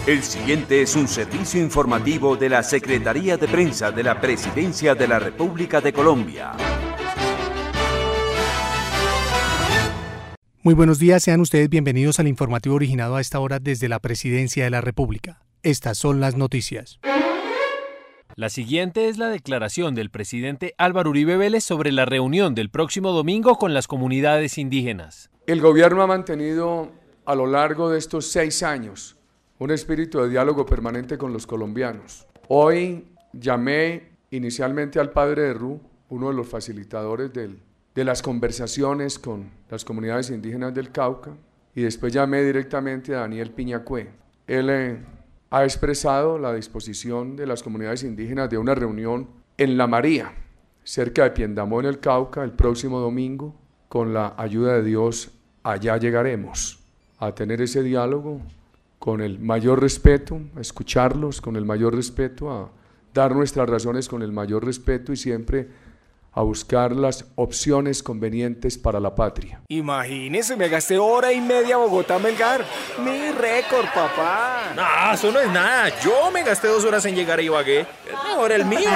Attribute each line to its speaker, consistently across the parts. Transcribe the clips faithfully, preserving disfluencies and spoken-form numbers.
Speaker 1: El siguiente es un servicio informativo de la Secretaría de Prensa de la Presidencia de la República de Colombia.
Speaker 2: Muy buenos días, sean ustedes bienvenidos al informativo originado a esta hora desde la Presidencia de la República. Estas son las noticias.
Speaker 3: La siguiente es la declaración del presidente Álvaro Uribe Vélez sobre la reunión del próximo domingo con las comunidades indígenas.
Speaker 4: El gobierno ha mantenido a lo largo de estos seis años un espíritu de diálogo permanente con los colombianos. Hoy llamé inicialmente al padre de Ru, uno de los facilitadores del, de las conversaciones con las comunidades indígenas del Cauca, y después llamé directamente a Daniel Piñacue. Él eh, ha expresado la disposición de las comunidades indígenas de una reunión en La María, cerca de Piendamó en el Cauca, el próximo domingo. Con la ayuda de Dios, allá llegaremos a tener ese diálogo con el mayor respeto, a escucharlos con el mayor respeto, a dar nuestras razones con el mayor respeto y siempre a buscar las opciones convenientes para la patria.
Speaker 5: Imagínese, me gasté hora y media Bogotá-Melgar. Mi récord, papá.
Speaker 6: No, eso no es nada. Yo me gasté dos horas en llegar a Ibagué. Es mejor el mío.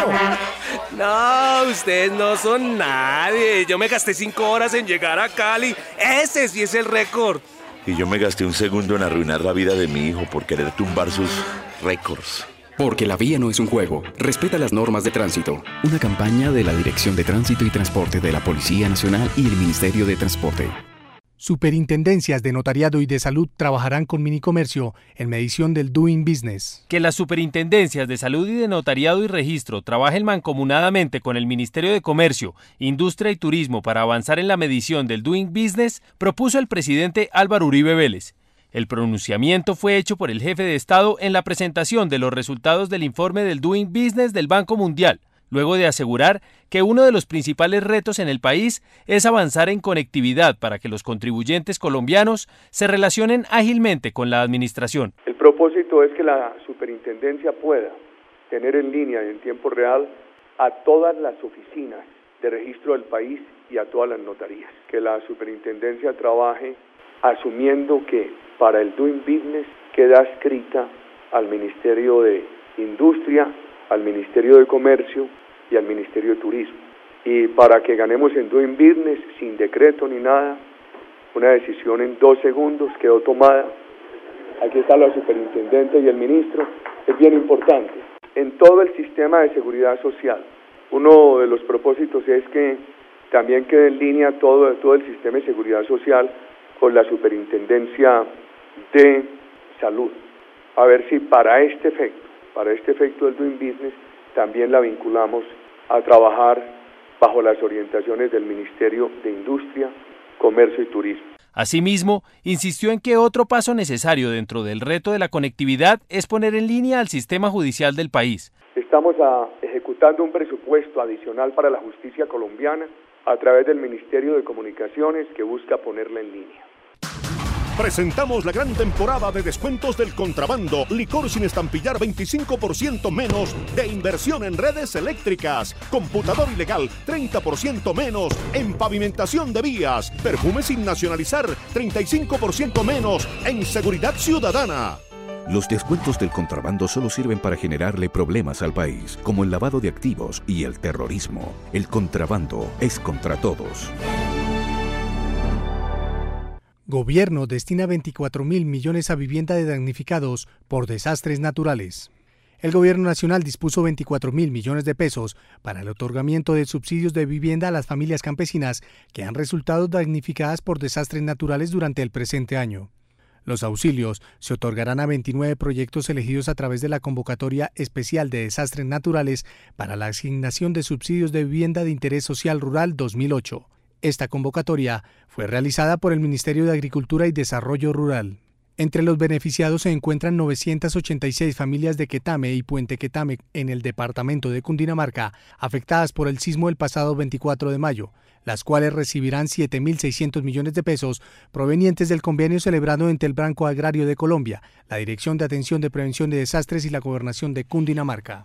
Speaker 5: No, ustedes no son nadie. Yo me gasté cinco horas en llegar a Cali. Ese sí es el récord.
Speaker 7: Y yo me gasté un segundo en arruinar la vida de mi hijo por querer tumbar sus récords.
Speaker 8: Porque la vía no es un juego. Respeta las normas de tránsito. Una campaña de la Dirección de Tránsito y Transporte de la Policía Nacional y el Ministerio de Transporte.
Speaker 2: Superintendencias de Notariado y de Salud trabajarán con Minicomercio en medición del Doing Business.
Speaker 3: Que las superintendencias de Salud y de Notariado y Registro trabajen mancomunadamente con el Ministerio de Comercio, Industria y Turismo para avanzar en la medición del Doing Business, propuso el presidente Álvaro Uribe Vélez. El pronunciamiento fue hecho por el jefe de Estado en la presentación de los resultados del informe del Doing Business del Banco Mundial, luego de asegurar que uno de los principales retos en el país es avanzar en conectividad para que los contribuyentes colombianos se relacionen ágilmente con la administración.
Speaker 9: El propósito es que la superintendencia pueda tener en línea y en tiempo real a todas las oficinas de registro del país y a todas las notarías. Que la superintendencia trabaje asumiendo que para el Doing Business queda adscrita al Ministerio de Industria, al Ministerio de Comercio y al Ministerio de Turismo. Y para que ganemos en Doing Business, sin decreto ni nada, una decisión en dos segundos quedó tomada. Aquí está la superintendente y el ministro. Es bien importante. En todo el sistema de seguridad social, uno de los propósitos es que también quede en línea todo, todo el sistema de seguridad social con la superintendencia de salud. A ver si para este efecto, para este efecto del Doing Business, también la vinculamos a trabajar bajo las orientaciones del Ministerio de Industria, Comercio y Turismo.
Speaker 3: Asimismo, insistió en que otro paso necesario dentro del reto de la conectividad es poner en línea al sistema judicial del país.
Speaker 9: Estamos a, ejecutando un presupuesto adicional para la justicia colombiana a través del Ministerio de Comunicaciones que busca ponerla en línea.
Speaker 10: Presentamos la gran temporada de descuentos del contrabando. Licor sin estampillar veinticinco por ciento menos de inversión en redes eléctricas. Computador ilegal treinta por ciento menos en pavimentación de vías. Perfume sin nacionalizar treinta y cinco por ciento menos en seguridad ciudadana.
Speaker 11: Los descuentos del contrabando solo sirven para generarle problemas al país, como el lavado de activos y el terrorismo. El contrabando es contra todos.
Speaker 2: Gobierno destina veinticuatro mil millones a vivienda de damnificados por desastres naturales. El Gobierno Nacional dispuso veinticuatro mil millones de pesos para el otorgamiento de subsidios de vivienda a las familias campesinas que han resultado damnificadas por desastres naturales durante el presente año. Los auxilios se otorgarán a veintinueve proyectos elegidos a través de la convocatoria especial de desastres naturales para la asignación de subsidios de vivienda de interés social rural dos mil ocho. Esta convocatoria fue realizada por el Ministerio de Agricultura y Desarrollo Rural. Entre los beneficiados se encuentran novecientas ochenta y seis familias de Quetame y Puente Quetame en el departamento de Cundinamarca, afectadas por el sismo del pasado veinticuatro de mayo, las cuales recibirán siete mil seiscientos millones de pesos provenientes del convenio celebrado entre el Banco Agrario de Colombia, la Dirección de Atención de Prevención de Desastres y la Gobernación de Cundinamarca.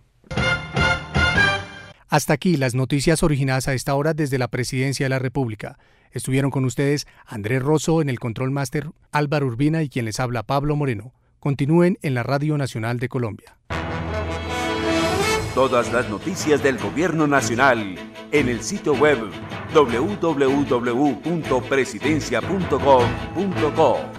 Speaker 2: Hasta aquí las noticias originadas a esta hora desde la Presidencia de la República. Estuvieron con ustedes Andrés Rosso en el Control Master, Álvaro Urbina y quien les habla Pablo Moreno. Continúen en la Radio Nacional de Colombia.
Speaker 1: Todas las noticias del Gobierno Nacional en el sitio web doble u doble u doble u punto presidencia punto gov punto co.